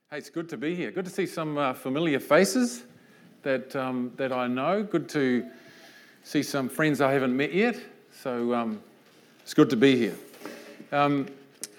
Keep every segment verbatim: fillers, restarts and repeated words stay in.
Hey, it's good to be here. Good to see some uh, familiar faces that um, that I know. Good to see some friends I haven't met yet. So um, it's good to be here. Um,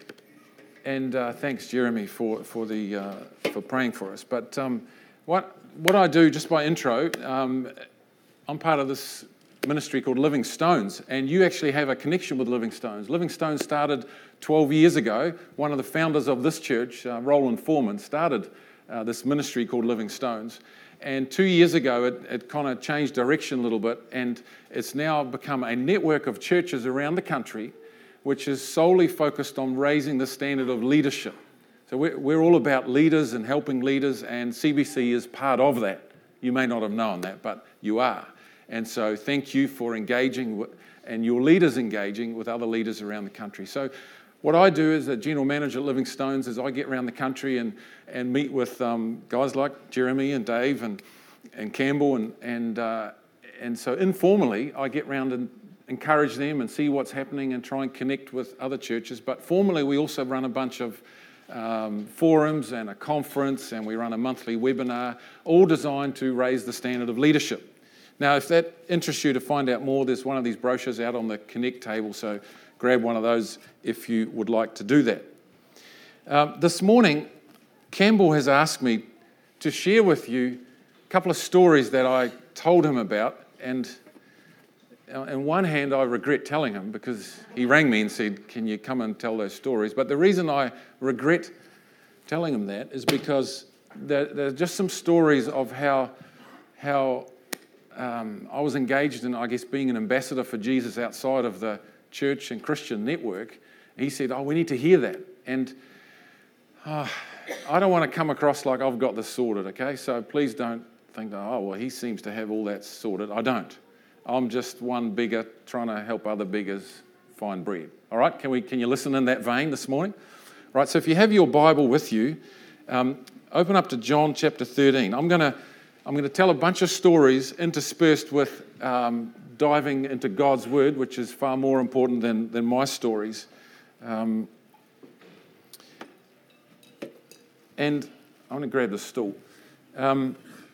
and uh, thanks, Jeremy, for for the uh, for praying for us. But um, what what I do, just by intro, um, I'm part of this ministry called Living Stones, and you actually have a connection with Living Stones. Living Stones started twelve years ago. One of the founders of this church, uh, Roland Foreman, started uh, this ministry called Living Stones. And two years ago, it, it kind of changed direction a little bit, and it's now become a network of churches around the country, which is solely focused on raising the standard of leadership. So we're, we're all about leaders and helping leaders, and C B C is part of that. You may not have known that, but you are. And so thank you for engaging with, and your leaders engaging with other leaders around the country. So what I do as a general manager at Living Stones is I get around the country and, and meet with um, guys like Jeremy and Dave and, and Campbell. And, and, uh, and so informally, I get around and encourage them and see what's happening and try and connect with other churches. But formally, we also run a bunch of um, forums and a conference, and we run a monthly webinar, all designed to raise the standard of leadership. Now, if that interests you to find out more, there's one of these brochures out on the Connect table, so grab one of those if you would like to do that. Um, this morning, Campbell has asked me to share with you a couple of stories that I told him about, and on one hand, I regret telling him because he rang me and said, can you come and tell those stories? But the reason I regret telling him that is because there, there are just some stories of how how Um, I was engaged in, I guess, being an ambassador for Jesus outside of the church and Christian network. He said, oh, we need to hear that. And oh, I don't want to come across like I've got this sorted, okay? So please don't think, oh, well, he seems to have all that sorted. I don't. I'm just one beggar trying to help other beggars find bread. All right, can we? Can you listen in that vein this morning? All right, so if you have your Bible with you, um, open up to John chapter thirteen. I'm going to I'm going to tell a bunch of stories interspersed with um, diving into God's Word, which is far more important than, than my stories. Um, and I'm going to grab the stool. Um,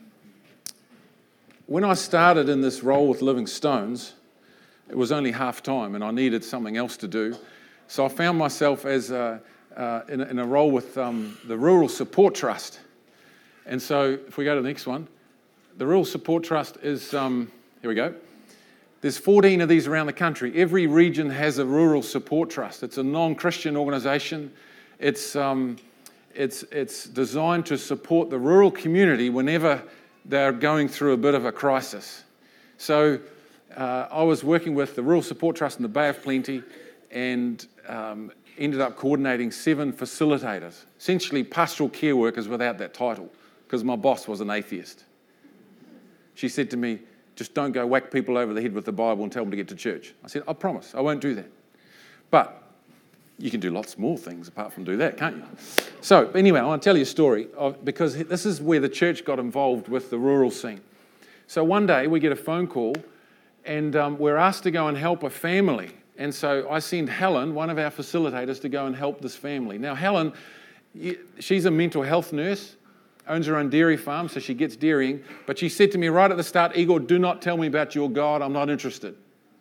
when I started in this role with Living Stones, it was only half time and I needed something else to do. So I found myself as a, uh, in, a, in a role with um, the Rural Support Trust. And so if we go to the next one, the Rural Support Trust is, um, here we go. There's fourteen of these around the country. Every region has a Rural Support Trust. It's a non-Christian organisation. It's, um, it's, it's designed to support the rural community whenever they're going through a bit of a crisis. So uh, I was working with the Rural Support Trust in the Bay of Plenty and um, ended up coordinating seven facilitators, essentially pastoral care workers without that title, because my boss was an atheist. She said to me, just don't go whack people over the head with the Bible and tell them to get to church. I said, I promise, I won't do that. But you can do lots more things apart from do that, can't you? So anyway, I want to tell you a story of, because this is where the church got involved with the rural scene. So one day we get a phone call and um, we're asked to go and help a family. And so I send Helen, one of our facilitators, to go and help this family. Now Helen, she's a mental health nurse, owns her own dairy farm, so she gets dairying. But she said to me right at the start, Igor, do not tell me about your God. I'm not interested.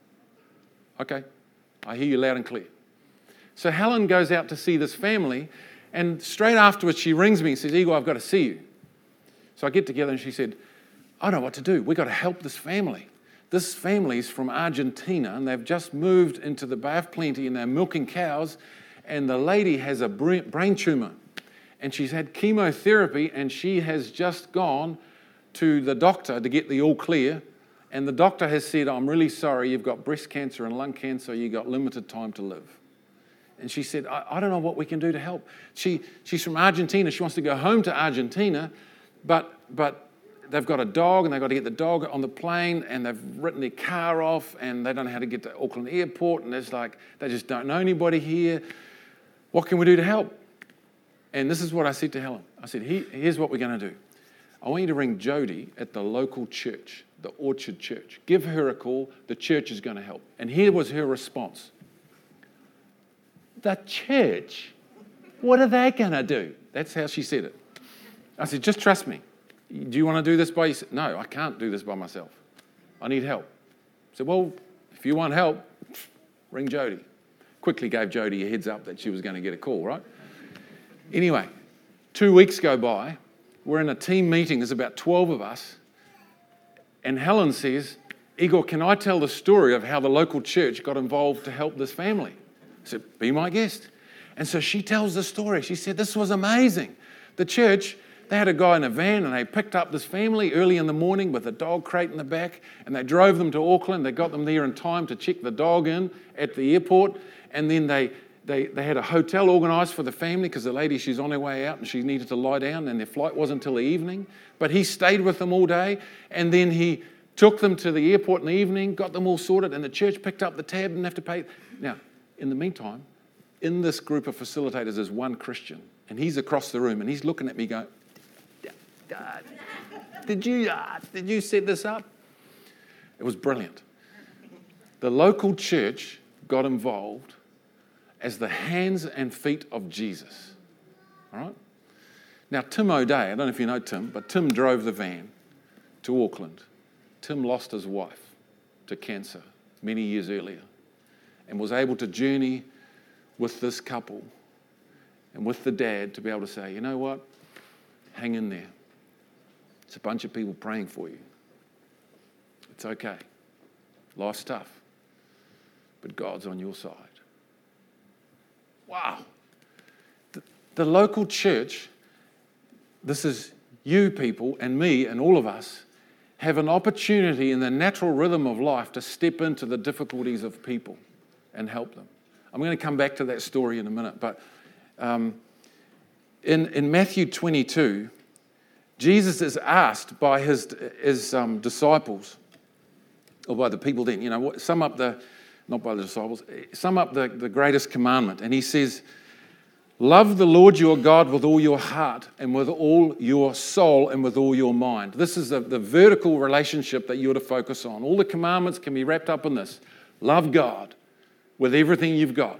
Okay, I hear you loud and clear. So Helen goes out to see this family, and straight afterwards she rings me and says, Igor, I've got to see you. So I get together and she said, I don't know what to do. We've got to help this family. This family is from Argentina, and they've just moved into the Bay of Plenty, and they're milking cows, and the lady has a brain tumour. And she's had chemotherapy, and she has just gone to the doctor to get the all clear. And the doctor has said, I'm really sorry, you've got breast cancer and lung cancer, you've got limited time to live. And she said, I, I don't know what we can do to help. She, she's from Argentina. She wants to go home to Argentina, but, but they've got a dog, and they've got to get the dog on the plane, and they've written their car off, and they don't know how to get to Auckland Airport, and it's like, they just don't know anybody here. What can we do to help? And this is what I said to Helen. I said, here's what we're going to do. I want you to ring Jody at the local church, the Orchard Church. Give her a call. The church is going to help. And here was her response. The church? What are they going to do? That's how she said it. I said, just trust me. Do you want to do this by yourself? No, I can't do this by myself. I need help. I said, well, if you want help, ring Jody. Quickly gave Jody a heads up that she was going to get a call, right? Anyway, two weeks go by. We're in a team meeting. There's about twelve of us. And Helen says, Igor, can I tell the story of how the local church got involved to help this family? I said, be my guest. And so she tells the story. She said, this was amazing. The church, they had a guy in a van and they picked up this family early in the morning with a dog crate in the back and they drove them to Auckland. They got them there in time to check the dog in at the airport. And then they, they, they had a hotel organised for the family because the lady, she's on her way out and she needed to lie down and their flight wasn't until the evening. But he stayed with them all day and then he took them to the airport in the evening, got them all sorted, and the church picked up the tab, didn't have to pay. Now, in the meantime, in this group of facilitators is one Christian, and he's across the room, and he's looking at me going, Dad, did you, uh, did you set this up? It was brilliant. The local church got involved as the hands and feet of Jesus. All right? Now, Tim O'Day, I don't know if you know Tim, but Tim drove the van to Auckland. Tim lost his wife to cancer many years earlier and was able to journey with this couple and with the dad to be able to say, you know what, hang in there. It's a bunch of people praying for you. It's okay. Life's tough, but God's on your side. Wow. The, the local church, this is you people and me and all of us, have an opportunity in the natural rhythm of life to step into the difficulties of people and help them. I'm going to come back to that story in a minute, but um, in, in Matthew twenty-two, Jesus is asked by his, his um, disciples, or by the people then, you know, sum up the, not by the disciples, sum up the, the greatest commandment. And he says, love the Lord your God with all your heart and with all your soul and with all your mind. This is the, the vertical relationship that you're to focus on. All the commandments can be wrapped up in this. Love God with everything you've got.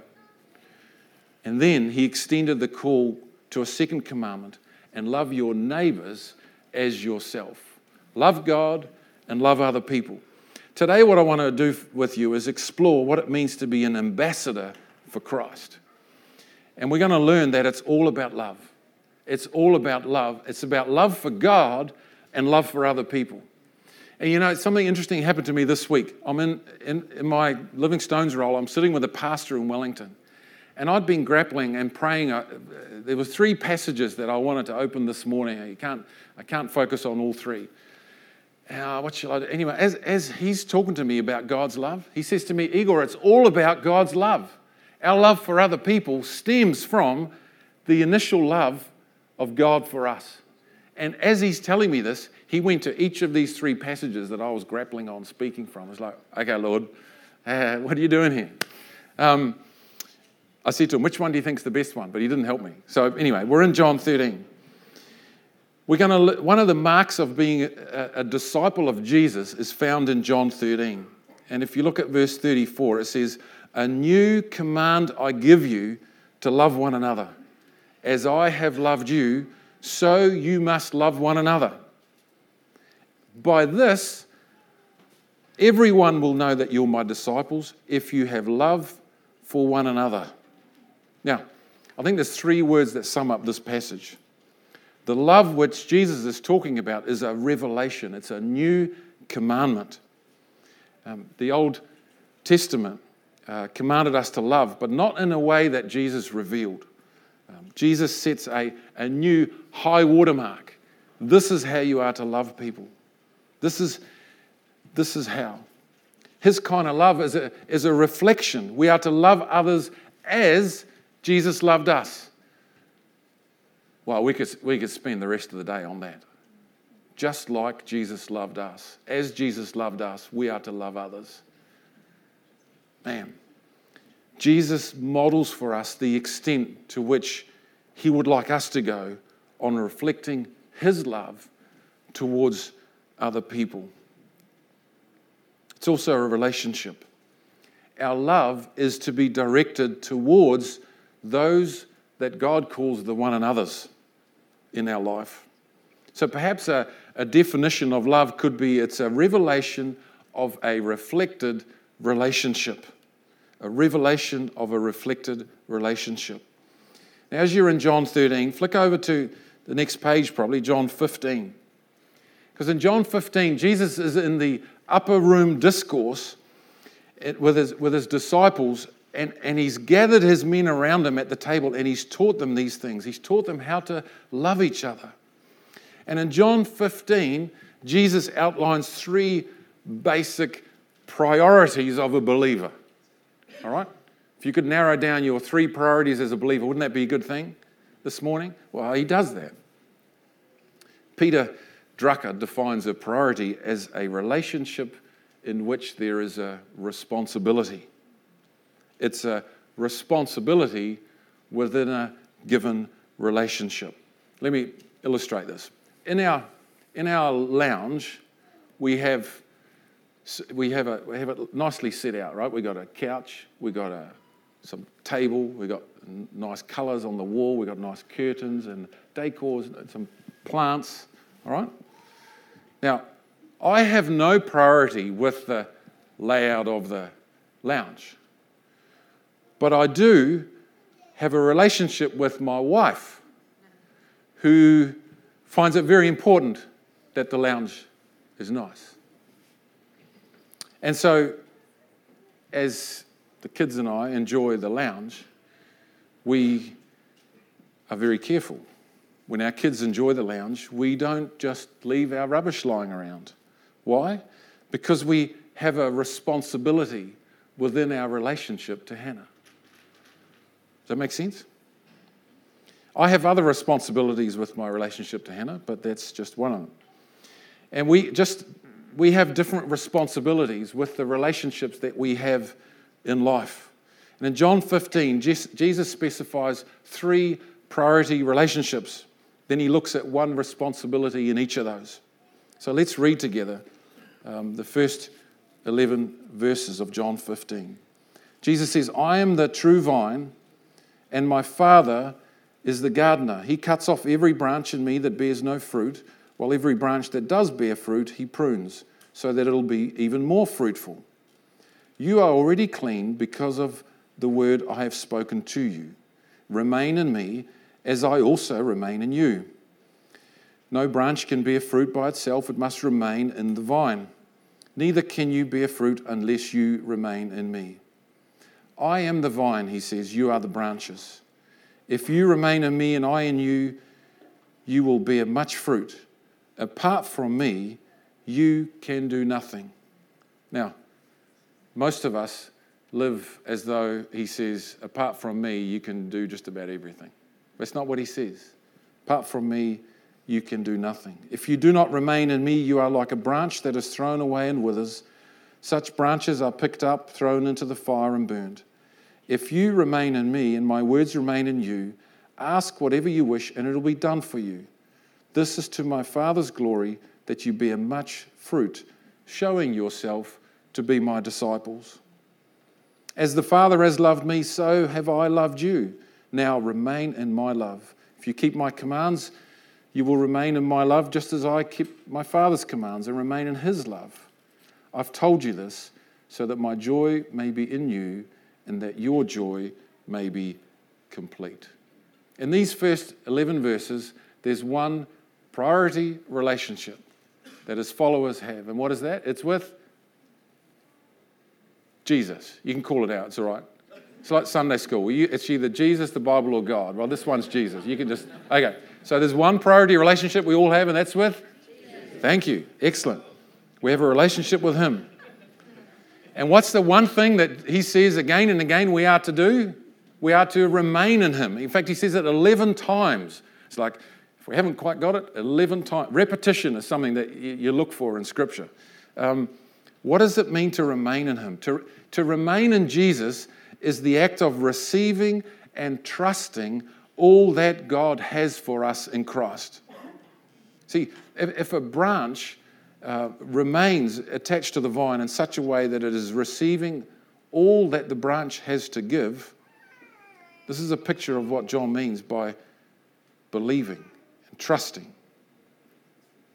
And then he extended the call to a second commandment, and love your neighbours as yourself. Love God and love other people. Today what I want to do with you is explore what it means to be an ambassador for Christ. And we're going to learn that it's all about love. It's all about love. It's about love for God and love for other people. And you know, something interesting happened to me this week. I'm in, in, in my Living Stones role. I'm sitting with a pastor in Wellington. And I'd been grappling and praying. Uh, there were three passages that I wanted to open this morning. You can't, I can't focus on all three. Uh, what shall I do? Anyway, as, as he's talking to me about God's love, he says to me, Igor, it's all about God's love. Our love for other people stems from the initial love of God for us. And as he's telling me this, he went to each of these three passages that I was grappling on speaking from. I was like, okay, Lord, uh, what are you doing here? Um, I said to him, which one do you think is the best one? But he didn't help me. So anyway, we're in John thirteen. We're going to. One of the marks of being a, a disciple of Jesus is found in John thirteen. And if you look at verse thirty-four, it says, a new command I give you to love one another. As I have loved you, so you must love one another. By this, everyone will know that you're my disciples if you have love for one another. Now, I think there's three words that sum up this passage. The love which Jesus is talking about is a revelation. It's a new commandment. Um, the Old Testament uh, commanded us to love, but not in a way that Jesus revealed. Um, Jesus sets a, a new high watermark. This is how you are to love people. This is, this is how. His kind of love is a, is a reflection. We are to love others as Jesus loved us. Well, we could, we could spend the rest of the day on that. Just like Jesus loved us. As Jesus loved us, we are to love others. Man, Jesus models for us the extent to which he would like us to go on reflecting his love towards other people. It's also a relationship. Our love is to be directed towards those that God calls the one another's in our life. So perhaps a, a definition of love could be it's a revelation of a reflected relationship. A revelation of a reflected relationship. Now, as you're in John thirteen, flick over to the next page probably, John fifteen. Because in John fifteen, Jesus is in the upper room discourse with his, with his disciples, and, and he's gathered his men around him at the table, and he's taught them these things. He's taught them how to love each other. And in John fifteen, Jesus outlines three basic priorities of a believer. All right? If you could narrow down your three priorities as a believer, wouldn't that be a good thing this morning? Well, he does that. Peter Drucker defines a priority as a relationship in which there is a responsibility. It's a responsibility within a given relationship. Let me illustrate this. In our in our lounge, we have we have a we have it nicely set out, right? We got a couch, we got a some table, we got nice colours on the wall, we got nice curtains and decors, some plants. All right. Now, I have no priority with the layout of the lounge, but I do have a relationship with my wife, who finds it very important that the lounge is nice. And so, as the kids and I enjoy the lounge, we are very careful. When our kids enjoy the lounge, we don't just leave our rubbish lying around. Why? Because we have a responsibility within our relationship to Hannah. Does that make sense? I have other responsibilities with my relationship to Hannah, but that's just one of them. And we just we have different responsibilities with the relationships that we have in life. And in John fifteen, Jesus specifies three priority relationships. Then he looks at one responsibility in each of those. So let's read together um, the first eleven verses of John fifteen. Jesus says, "I am the true vine, and my Father is the gardener. He cuts off every branch in me that bears no fruit, while every branch that does bear fruit he prunes, so that it'll be even more fruitful. You are already clean because of the word I have spoken to you. Remain in me, as I also remain in you. No branch can bear fruit by itself, it must remain in the vine. Neither can you bear fruit unless you remain in me. I am the vine," he says, "you are the branches. If you remain in me and I in you, you will bear much fruit. Apart from me, you can do nothing." Now, most of us live as though he says, apart from me, you can do just about everything. That's not what he says. Apart from me, you can do nothing. If you do not remain in me, you are like a branch that is thrown away and withers. Such branches are picked up, thrown into the fire and burned. If you remain in me and my words remain in you, ask whatever you wish and it will be done for you. This is to my Father's glory, that you bear much fruit, showing yourself to be my disciples. As the Father has loved me, so have I loved you. Now remain in my love. If you keep my commands, you will remain in my love, just as I keep my Father's commands and remain in his love. I've told you this so that my joy may be in you and that your joy may be complete. In these first eleven verses, there's one priority relationship that his followers have. And what is that? It's with Jesus. You can call it out, it's all right. It's like Sunday school. It's either Jesus, the Bible, or God. Well, this one's Jesus. You can just, okay. So there's one priority relationship we all have, and that's with? Jesus. Thank you. Excellent. We have a relationship with him. And what's the one thing that he says again and again we are to do? We are to remain in him. In fact, he says it eleven times. It's like, if we haven't quite got it, eleven times. Repetition is something that you look for in Scripture. Um, what does it mean to remain in him? To, to remain in Jesus is the act of receiving and trusting all that God has for us in Christ. See, if, if a branch uh, remains attached to the vine in such a way that it is receiving all that the branch has to give, this is a picture of what John means by believing and trusting.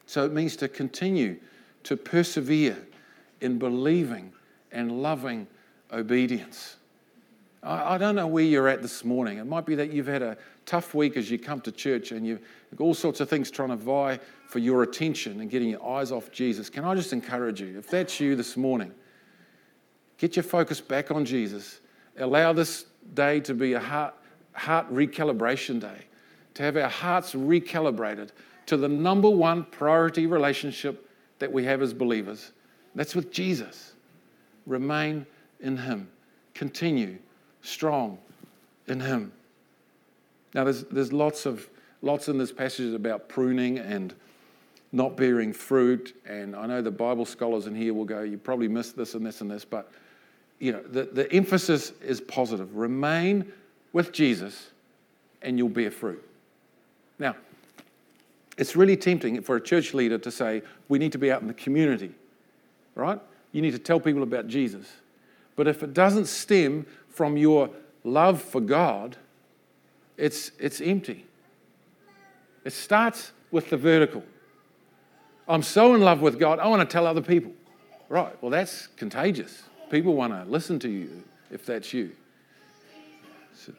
So it means to continue to persevere in believing and loving obedience. I, I don't know where you're at this morning. It might be that you've had a tough week as you come to church and you've got all sorts of things trying to vie for your attention and getting your eyes off Jesus. Can I just encourage you, if that's you this morning, get your focus back on Jesus. Allow this day to be a heart, heart recalibration day, to have our hearts recalibrated to the number one priority relationship that we have as believers. That's with Jesus. Remain in him. Continue strong in him. Now, there's there's lots of lots in this passage about pruning and not bearing fruit, and I know the Bible scholars in here will go, you probably missed this and this and this, but you know, the, the emphasis is positive. Remain with Jesus and you'll bear fruit. Now, it's really tempting for a church leader to say, we need to be out in the community, right? You need to tell people about Jesus. But if it doesn't stem from your love for God, it's, it's empty. It starts with the vertical. I'm so in love with God, I want to tell other people. Right, well, that's contagious. People want to listen to you if that's you. So,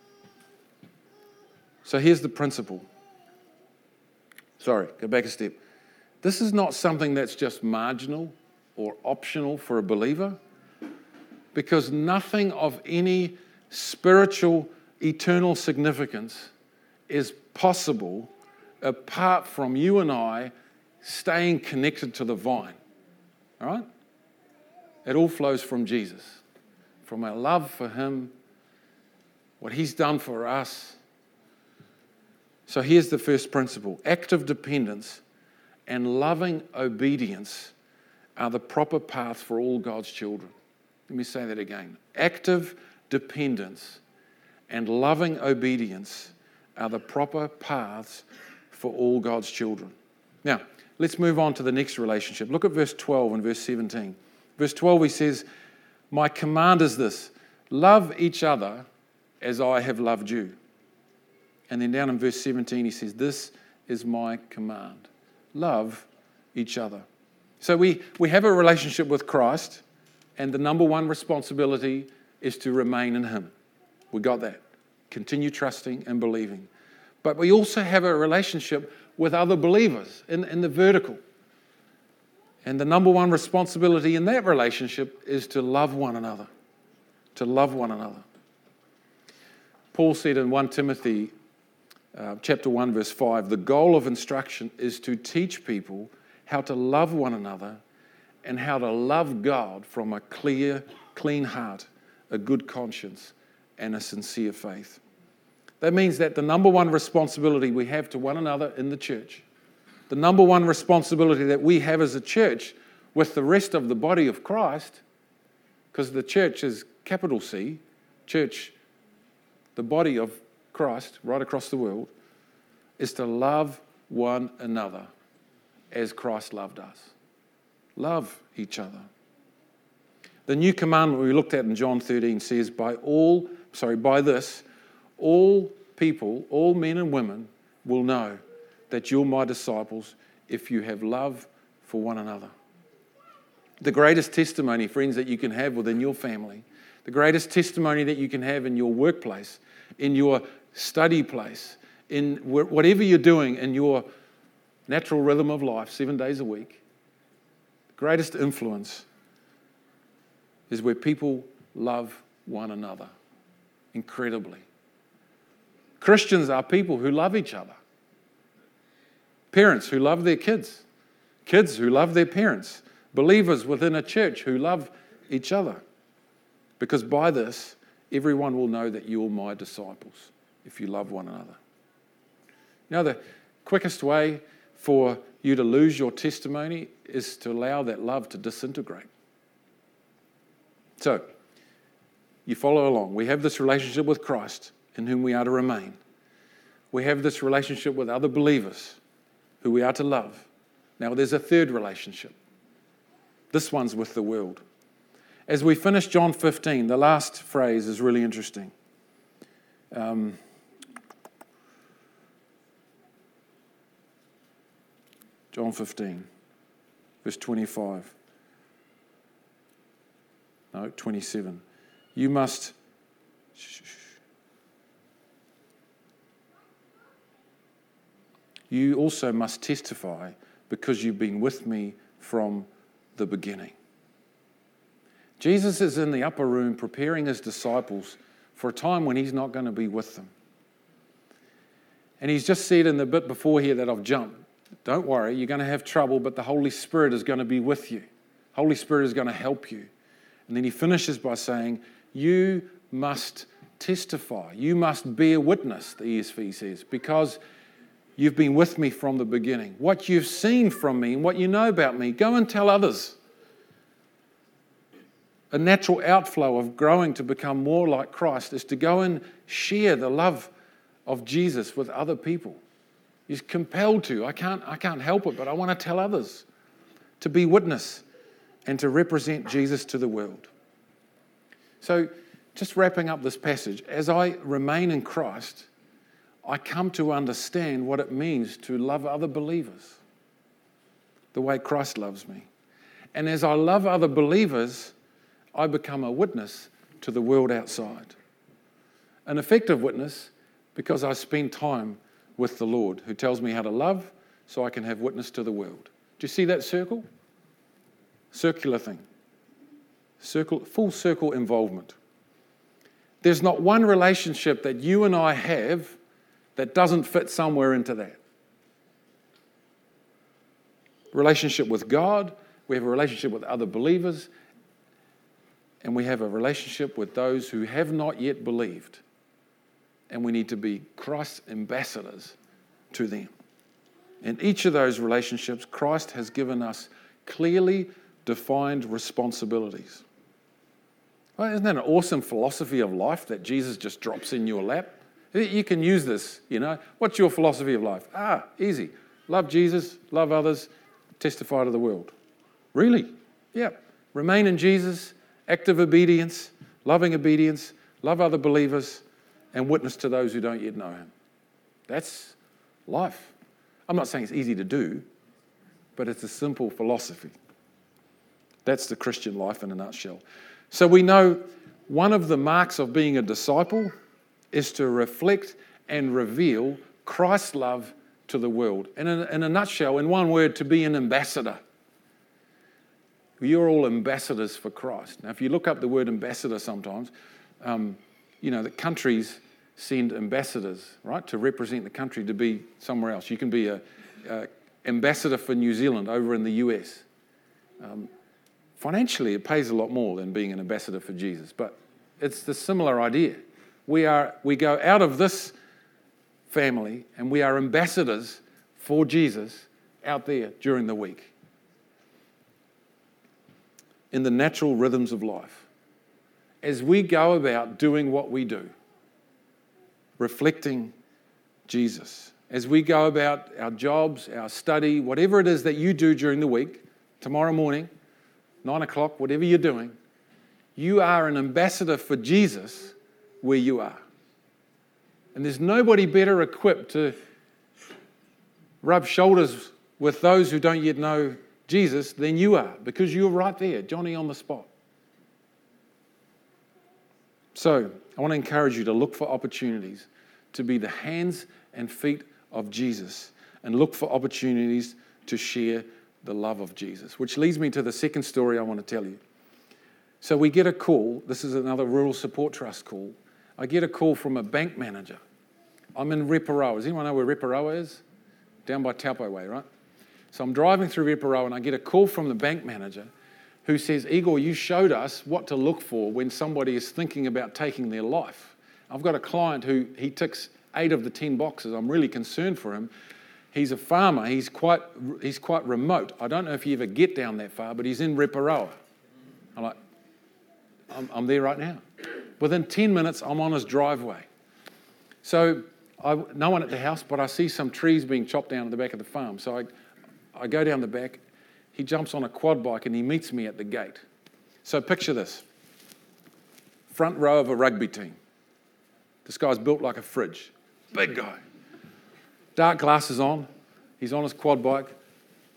so here's the principle. Sorry, go back a step. This is not something that's just marginal or optional for a believer, because nothing of any spiritual, eternal significance is possible apart from you and I staying connected to the vine. All right? It all flows from Jesus, from our love for him, what he's done for us. So here's the first principle. Active dependence and loving obedience are the proper path for all God's children. Let me say that again. Active dependence and loving obedience are the proper paths for all God's children. Now, let's move on to the next relationship. Look at verse twelve and verse seventeen. Verse twelve, he says, my command is this, love each other as I have loved you. And then down in verse seventeen, he says, this is my command. Love each other. So we, we have a relationship with Christ, and the number one responsibility is to remain in him. We got that. Continue trusting and believing. But we also have a relationship with other believers in, in the vertical. And the number one responsibility in that relationship is to love one another. To love one another. Paul said in First Timothy uh, chapter one, verse five, the goal of instruction is to teach people how to love one another and how to love God from a clear, clean heart, a good conscience, and a sincere faith. That means that the number one responsibility we have to one another in the church, the number one responsibility that we have as a church with the rest of the body of Christ, because the church is capital C, church, the body of Christ right across the world, is to love one another as Christ loved us. Love each other. The new commandment we looked at in John thirteen says, by all, sorry, by this, all people, all men and women will know that you're my disciples if you have love for one another. The greatest testimony, friends, that you can have within your family, the greatest testimony that you can have in your workplace, in your study place, in whatever you're doing in your natural rhythm of life, seven days a week, the greatest influence is where people love one another incredibly. Christians are people who love each other. Parents who love their kids. Kids who love their parents. Believers within a church who love each other. Because by this, everyone will know that you're my disciples if you love one another. You know, the quickest way for you to lose your testimony is to allow that love to disintegrate. So, you follow along. We have this relationship with Christ in whom we are to remain. We have this relationship with other believers who we are to love. Now, there's a third relationship. This one's with the world. As we finish John fifteen, the last phrase is really interesting. Um, John fifteen, verse twenty-five. No, twenty-seven. You must... You also must testify because you've been with me from the beginning. Jesus is in the upper room preparing his disciples for a time when he's not going to be with them. And he's just said in the bit before here that I've jumped, don't worry, you're going to have trouble, but the Holy Spirit is going to be with you. Holy Spirit is going to help you. And then he finishes by saying, you must testify. You must bear witness, the E S V says, because you've been with me from the beginning. What you've seen from me and what you know about me, go and tell others. A natural outflow of growing to become more like Christ is to go and share the love of Jesus with other people. You're compelled to. I can't, I can't help it, but I want to tell others, to be witness and to represent Jesus to the world. So just wrapping up this passage, as I remain in Christ, I come to understand what it means to love other believers the way Christ loves me. And as I love other believers, I become a witness to the world outside. An effective witness because I spend time with the Lord who tells me how to love so I can have witness to the world. Do you see that circle? Circular thing. Circle, full circle involvement. There's not one relationship that you and I have that doesn't fit somewhere into that. Relationship with God, we have a relationship with other believers, and we have a relationship with those who have not yet believed. And we need to be Christ's ambassadors to them. In each of those relationships, Christ has given us clearly defined responsibilities. Well, isn't that an awesome philosophy of life that Jesus just drops in your lap? You can use this, you know. What's your philosophy of life? Ah, easy. Love Jesus, love others, testify to the world. Really? Yeah. Remain in Jesus, active obedience, loving obedience, love other believers, and witness to those who don't yet know him. That's life. I'm not saying it's easy to do, but it's a simple philosophy. That's the Christian life in a nutshell. So we know one of the marks of being a disciple is to reflect and reveal Christ's love to the world. And in, in a nutshell, in one word, to be an ambassador. You're all ambassadors for Christ. Now, if you look up the word ambassador sometimes, um, you know, that countries send ambassadors, right, to represent the country to be somewhere else. You can be an ambassador for New Zealand over in the U S. Um, financially, it pays a lot more than being an ambassador for Jesus, but it's the similar idea. We are we go out of this family and we are ambassadors for Jesus out there during the week in the natural rhythms of life. As we go about doing what we do, reflecting Jesus, as we go about our jobs, our study, whatever it is that you do during the week, tomorrow morning, nine o'clock, whatever you're doing, you are an ambassador for Jesus where you are. And there's nobody better equipped to rub shoulders with those who don't yet know Jesus than you are, because you're right there, Johnny on the spot. So I want to encourage you to look for opportunities to be the hands and feet of Jesus and look for opportunities to share the love of Jesus, which leads me to the second story I want to tell you. So we get a call. This is another Rural Support Trust call. I get a call from a bank manager. I'm in Reparoa. Does anyone know where Reparoa is? Down by Taupo Way, right? So I'm driving through Reparoa and I get a call from the bank manager who says, Igor, you showed us what to look for when somebody is thinking about taking their life. I've got a client who he ticks eight of the ten boxes. I'm really concerned for him. He's a farmer. He's quite he's quite remote. I don't know if you ever get down that far, but he's in Reparoa. I'm like, I'm, I'm there right now. Within ten minutes, I'm on his driveway. So I, no one at the house, but I see some trees being chopped down at the back of the farm. So I, I go down the back. He jumps on a quad bike and he meets me at the gate. So picture this. Front row of a rugby team. This guy's built like a fridge. Big guy. Dark glasses on. He's on his quad bike.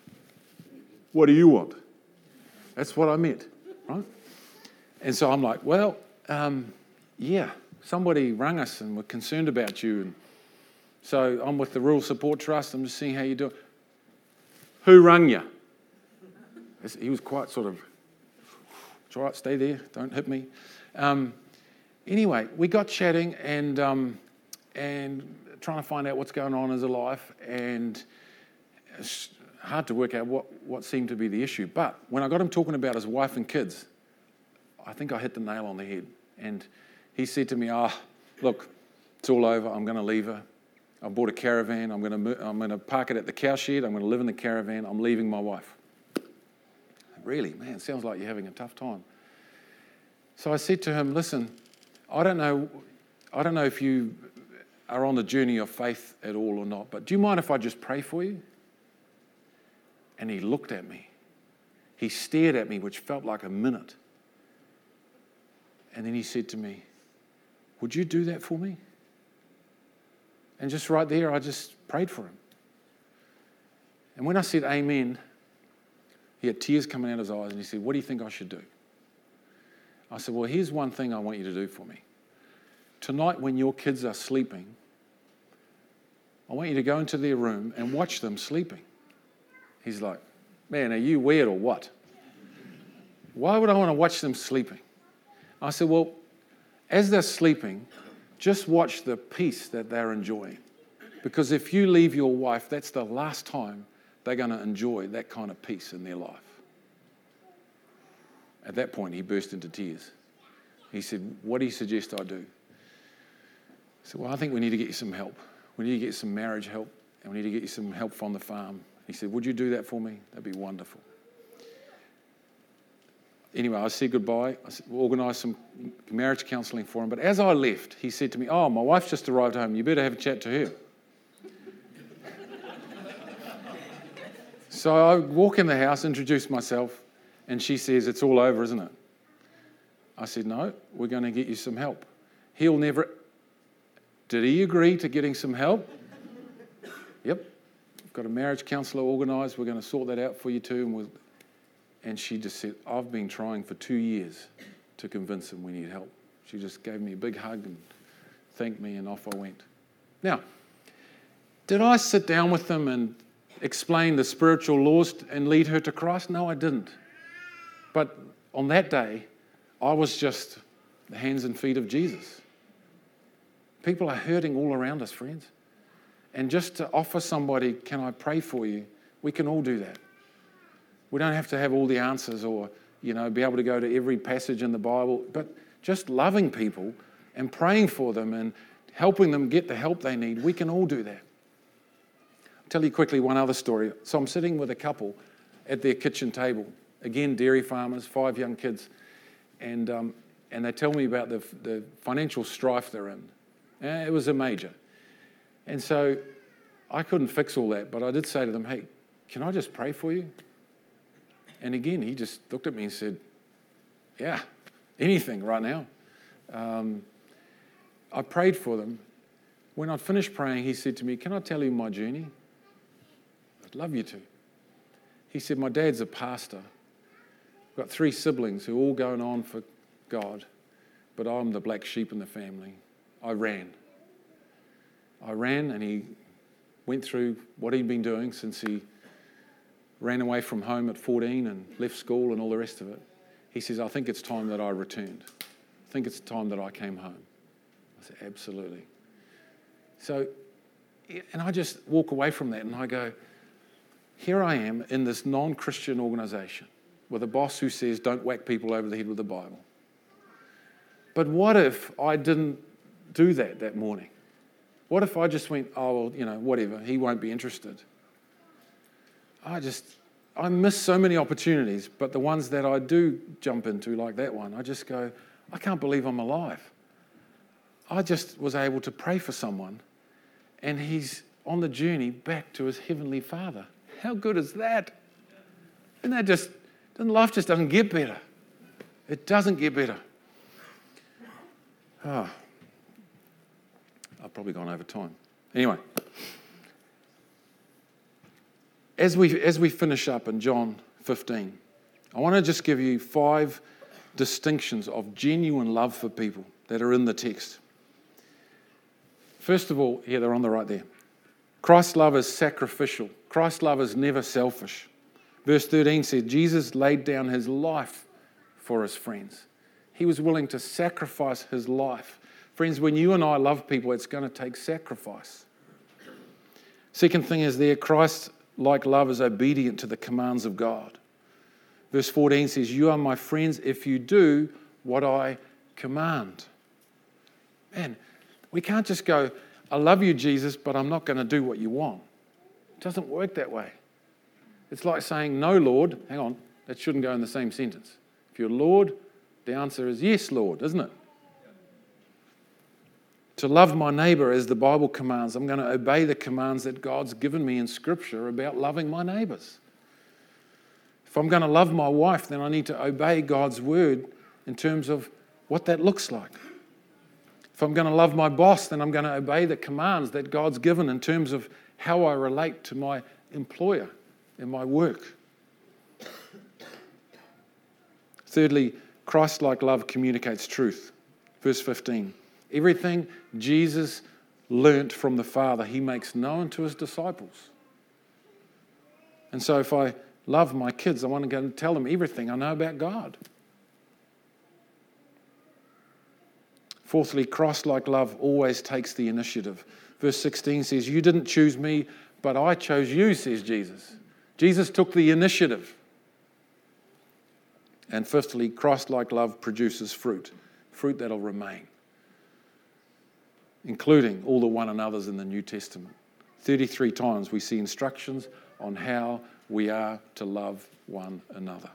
what do you want? That's what I meant, right? And so I'm like, well, um, yeah, somebody rang us and were concerned about you. And so I'm with the Rural Support Trust. I'm just seeing how you're doing. Who rang you? He was quite sort of, it's all right, stay there, don't hit me. Um, anyway, we got chatting and um, and trying to find out what's going on in his life, and it's hard to work out what, what seemed to be the issue. But when I got him talking about his wife and kids, I think I hit the nail on the head. And he said to me, oh, look, it's all over. I'm going to leave her. I bought a caravan. I'm going to I'm going to park it at the cow shed. I'm going to live in the caravan. I'm leaving my wife. Really, man, sounds like you're having a tough time. So I said to him, listen, I don't know, I don't know if you are on the journey of faith at all or not, but do you mind if I just pray for you? And he looked at me. He stared at me, which felt like a minute. And then he said to me, would you do that for me? And just right there, I just prayed for him. And when I said amen, he had tears coming out of his eyes, and he said, what do you think I should do? I said, well, here's one thing I want you to do for me. Tonight when your kids are sleeping, I want you to go into their room and watch them sleeping. He's like, man, are you weird or what? Why would I want to watch them sleeping? I said, well, as they're sleeping, just watch the peace that they're enjoying. Because if you leave your wife, that's the last time they're going to enjoy that kind of peace in their life. At that point, he burst into tears. He said, what do you suggest I do? I said, well, I think we need to get you some help. We need to get you some marriage help, and we need to get you some help from the farm. He said, would you do that for me? That'd be wonderful. Anyway, I said goodbye. I organised some marriage counselling for him. But as I left, he said to me, oh, my wife's just arrived home. You better have a chat to her. So I walk in the house, introduce myself, and she says, it's all over, isn't it? I said, no, we're going to get you some help. He'll never... Did he agree to getting some help? Yep. We've got a marriage counsellor organised. We're going to sort that out for you too. And, we'll... and she just said, I've been trying for two years to convince him we need help. She just gave me a big hug and thanked me, and off I went. Now, did I sit down with them and explain the spiritual laws and lead her to Christ? No, I didn't. But on that day, I was just the hands and feet of Jesus. People are hurting all around us, friends. And just to offer somebody, can I pray for you? We can all do that. We don't have to have all the answers or, you know, be able to go to every passage in the Bible, but just loving people and praying for them and helping them get the help they need, we can all do that. I'll tell you quickly one other story. So I'm sitting with a couple at their kitchen table. Again, dairy farmers, five young kids. And um, and they tell me about the, the financial strife they're in. Uh, it was a major. And so I couldn't fix all that, but I did say to them, hey, can I just pray for you? And again, he just looked at me and said, yeah, anything right now. Um, I prayed for them. When I'd finished praying, he said to me, can I tell you my journey? I'd love you to. He said, my dad's a pastor. I've got three siblings who are all going on for God, but I'm the black sheep in the family. I ran. I ran, and he went through what he'd been doing since he ran away from home at fourteen and left school and all the rest of it. He says, I think it's time that I returned. I think it's time that I came home. I said, absolutely. So, and I just walk away from that and I go, here I am in this non-Christian organisation with a boss who says, don't whack people over the head with the Bible. But what if I didn't do that that morning? What if I just went, oh, well, you know, whatever, he won't be interested. I just, I miss so many opportunities, but the ones that I do jump into, like that one, I just go, I can't believe I'm alive. I just was able to pray for someone, and he's on the journey back to his heavenly Father. How good is that? And that just, life just doesn't get better. It doesn't get better. Oh, I've probably gone over time. Anyway, as we as we finish up in John fifteen. I want to just give you five distinctions of genuine love for people that are in the text. First of all, yeah, they're on the right there. Christ's love is sacrificial. Christ's love is never selfish. Verse thirteen said, Jesus laid down his life for his friends. He was willing to sacrifice his life. Friends, when you and I love people, it's going to take sacrifice. Second thing is there, Christ-like love is obedient to the commands of God. Verse fourteen says, you are my friends if you do what I command. Man, we can't just go, I love you, Jesus, but I'm not going to do what you want. It doesn't work that way. It's like saying, no, Lord. Hang on, that shouldn't go in the same sentence. If you're Lord, the answer is yes, Lord, isn't it? To love my neighbour as the Bible commands. I'm going to obey the commands that God's given me in Scripture about loving my neighbours. If I'm going to love my wife, then I need to obey God's word in terms of what that looks like. If I'm going to love my boss, then I'm going to obey the commands that God's given in terms of how I relate to my employer in my work. Thirdly, Christ-like love communicates truth. Verse fifteen. Everything Jesus learnt from the Father, he makes known to his disciples. And so if I love my kids, I want to go and tell them everything I know about God. Fourthly, Christ-like love always takes the initiative. Verse sixteen says, you didn't choose me, but I chose you, says Jesus. Jesus took the initiative. And fifthly, Christ-like love produces fruit, fruit that'll remain, including all the one another's in the New Testament. thirty-three times we see instructions on how we are to love one another.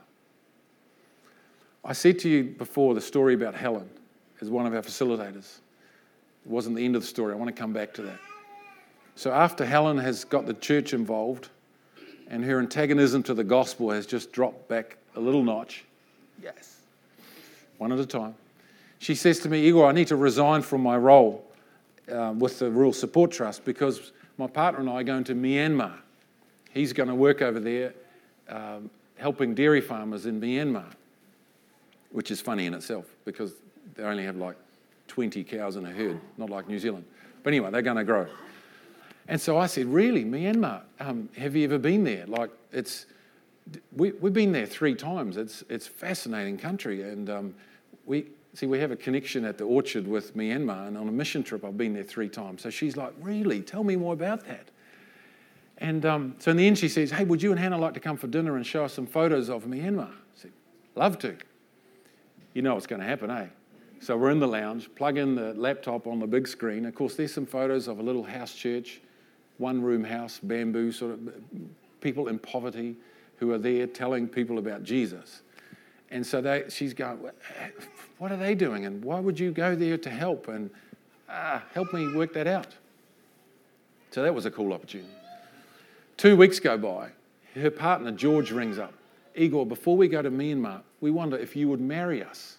I said to you before the story about Helen as one of our facilitators. It wasn't the end of the story. I want to come back to that. So after Helen has got the church involved and her antagonism to the gospel has just dropped back a little notch, yes, one at a time, she says to me, Igor, I need to resign from my role uh, with the Rural Support Trust because my partner and I are going to Myanmar. He's going to work over there um, helping dairy farmers in Myanmar, which is funny in itself because they only have like twenty cows in a herd, not like New Zealand. But anyway, they're going to grow. And so I said, really, Myanmar, um, have you ever been there? Like, it's, we, we've been there three times. It's it's a fascinating country. And um, we see, we have a connection at the orchard with Myanmar, and on a mission trip, I've been there three times. So she's like, really? Tell me more about that. And um, so in the end, she says, hey, would you and Hannah like to come for dinner and show us some photos of Myanmar? I said, love to. You know what's going to happen, eh? So we're in the lounge, plug in the laptop on the big screen. Of course, there's some photos of a little house church, one-room house, bamboo, sort of people in poverty who are there telling people about Jesus. And so they, she's going, what are they doing? And why would you go there to help? And ah, help me work that out. So that was a cool opportunity. Two weeks go by. Her partner, George, rings up. Igor, before we go to Myanmar, we wonder if you would marry us.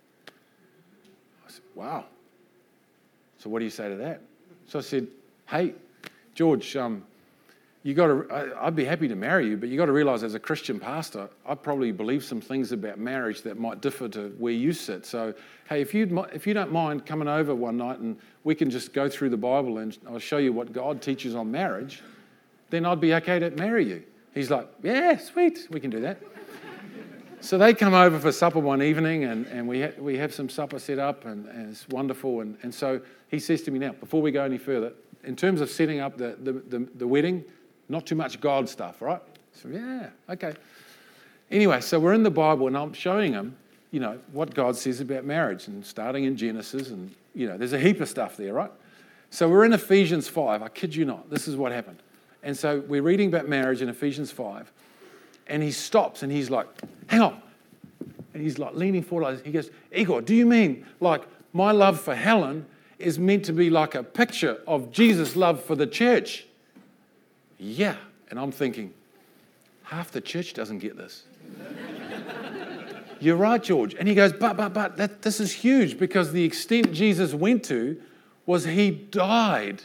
I said, wow. So what do you say to that? So I said, hey, George, um, you got to. I, I'd be happy to marry you, but you got to realise, as a Christian pastor, I probably believe some things about marriage that might differ to where you sit. So, hey, if you if you don't mind coming over one night and we can just go through the Bible and I'll show you what God teaches on marriage, then I'd be okay to marry you. He's like, yeah, sweet, we can do that. So they come over for supper one evening, and, and we, ha- we have some supper set up, and, and it's wonderful. And, and so he says to me, now, before we go any further, in terms of setting up the, the, the, the wedding, not too much God stuff, right? So, yeah, okay. Anyway, so we're in the Bible, and I'm showing him, you know, what God says about marriage, and starting in Genesis, and, you know, there's a heap of stuff there, right? So we're in Ephesians five. I kid you not. This is what happened. And so we're reading about marriage in Ephesians five, and he stops, and he's like, hang on. And he's like leaning forward. He goes, Igor, do you mean like my love for Helen is meant to be like a picture of Jesus' love for the church? Yeah. And I'm thinking, half the church doesn't get this. You're right, George. And he goes, but, but, but, that, this is huge, because the extent Jesus went to was he died.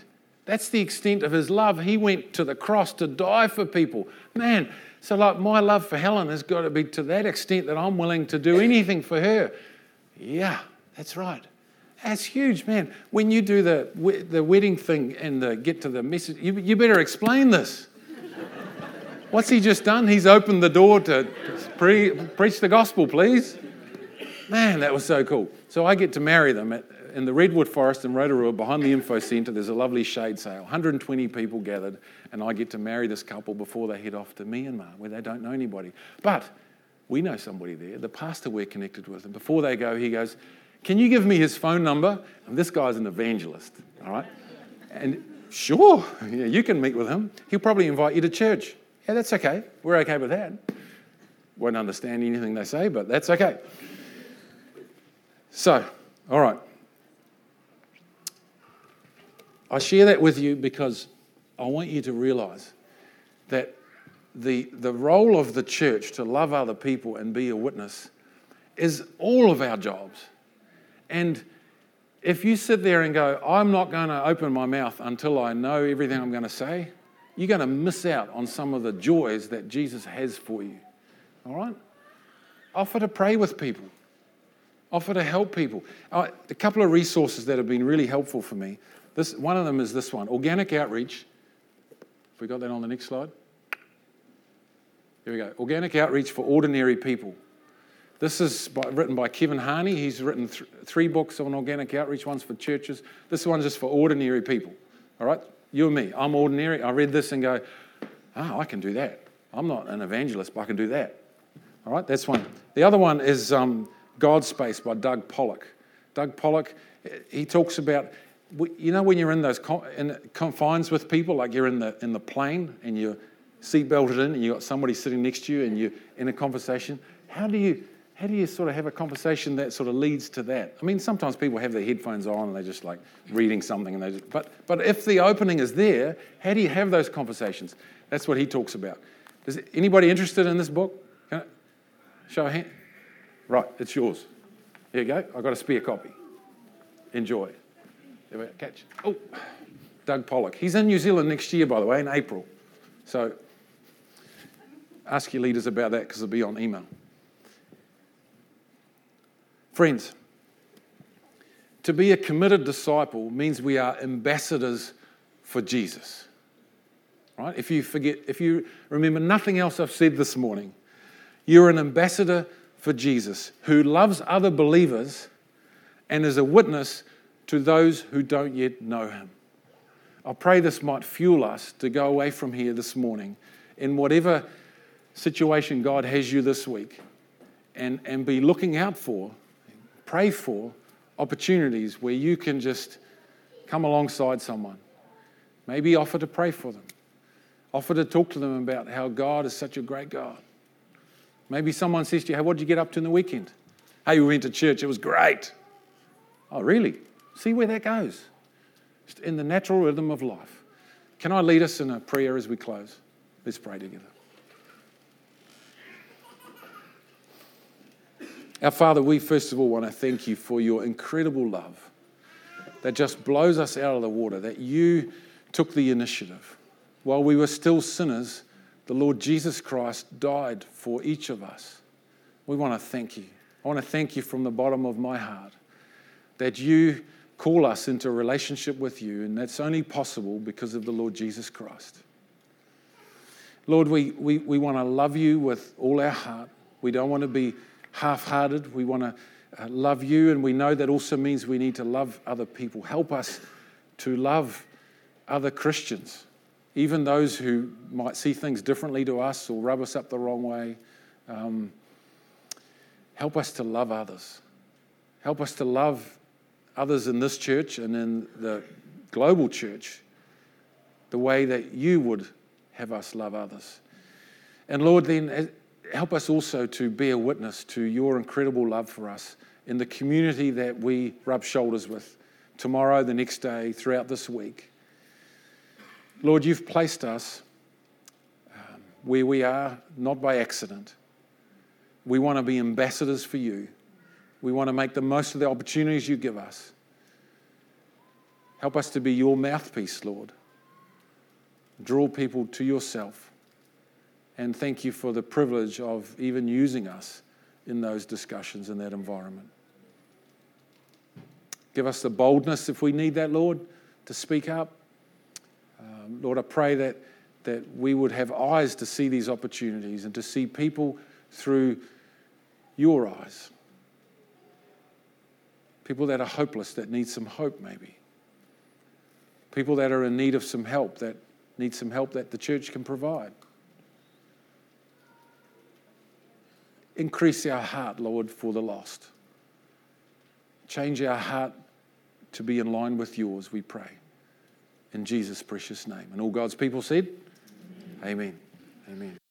That's the extent of his love. He went to the cross to die for people. Man, so like my love for Helen has got to be to that extent that I'm willing to do anything for her. Yeah, that's right. That's huge, man. When you do the the wedding thing and the, get to the message, you, you better explain this. What's he just done? He's opened the door to pre, preach the gospel, please. Man, that was so cool. So I get to marry them at, in the Redwood Forest in Rotorua, behind the info centre. There's a lovely shade sail. one hundred twenty people gathered, and I get to marry this couple before they head off to Myanmar, where they don't know anybody. But we know somebody there, the pastor we're connected with. And before they go, he goes, "Can you give me his phone number?" And this guy's an evangelist, all right? And sure, yeah, you can meet with him. He'll probably invite you to church. Yeah, that's okay. We're okay with that. Won't understand anything they say, but that's okay. So, all right. I share that with you because I want you to realise that the, the role of the church to love other people and be a witness is all of our jobs. And if you sit there and go, "I'm not going to open my mouth until I know everything I'm going to say," you're going to miss out on some of the joys that Jesus has for you. All right? Offer to pray with people. Offer to help people. Uh, a couple of resources that have been really helpful for me. This, one of them is this one, Organic Outreach. Have we got that on the next slide? Here we go. Organic Outreach for Ordinary People. This is by, written by Kevin Harney. He's written th- three books on organic outreach. One's for churches. This one's just for ordinary people. All right? You and me. I'm ordinary. I read this and go, "Oh, I can do that. I'm not an evangelist, but I can do that." All right? That's one. The other one is um, God's Space by Doug Pollock. Doug Pollock, he talks about, you know, when you're in those con- in confines with people, like you're in the in the plane and you're seatbelted in and you've got somebody sitting next to you and you're in a conversation, how do you... How do you sort of have a conversation that sort of leads to that? I mean, sometimes people have their headphones on and they're just like reading something. And they just, but, but if the opening is there, how do you have those conversations? That's what he talks about. Is anybody interested in this book? Can I show a hand? Right, it's yours. Here you go. I've got a spare copy. Enjoy. There we go. Catch. Oh, Doug Pollock. He's in New Zealand next year, by the way, in April. So ask your leaders about that because it'll be on email. Friends, to be a committed disciple means we are ambassadors for Jesus. Right? If you forget, if you remember nothing else I've said this morning, you're an ambassador for Jesus who loves other believers and is a witness to those who don't yet know him. I pray this might fuel us to go away from here this morning in whatever situation God has you this week and, and be looking out for, pray for opportunities where you can just come alongside someone. Maybe offer to pray for them. Offer to talk to them about how God is such a great God. Maybe someone says to you, "Hey, what did you get up to in the weekend?" "Hey, we went to church. It was great." "Oh, really?" See where that goes. Just in the natural rhythm of life. Can I lead us in a prayer as we close? Let's pray together. Our Father, we first of all want to thank you for your incredible love that just blows us out of the water, that you took the initiative. While we were still sinners, the Lord Jesus Christ died for each of us. We want to thank you. I want to thank you from the bottom of my heart that you call us into a relationship with you, and that's only possible because of the Lord Jesus Christ. Lord, we, we, we want to love you with all our heart. We don't want to be half-hearted. We want to uh, love you, and we know that also means we need to love other people. Help us to love other Christians, even those who might see things differently to us or rub us up the wrong way. Um, help us to love others. Help us to love others in this church and in the global church the way that you would have us love others. And Lord, then help us also to be a witness to your incredible love for us in the community that we rub shoulders with tomorrow, the next day, throughout this week. Lord, you've placed us um, where we are, not by accident. We want to be ambassadors for you. We want to make the most of the opportunities you give us. Help us to be your mouthpiece, Lord, Draw people to yourself. And thank you for the privilege of even using us in those discussions, in that environment. Give us the boldness, if we need that, Lord, to speak up. Um, Lord, I pray that, that we would have eyes to see these opportunities and to see people through your eyes. People that are hopeless, that need some hope maybe. People that are in need of some help, that need some help that the church can provide. Increase our heart, Lord, for the lost. Change our heart to be in line with yours, we pray. In Jesus' precious name. And all God's people said, Amen. Amen. Amen.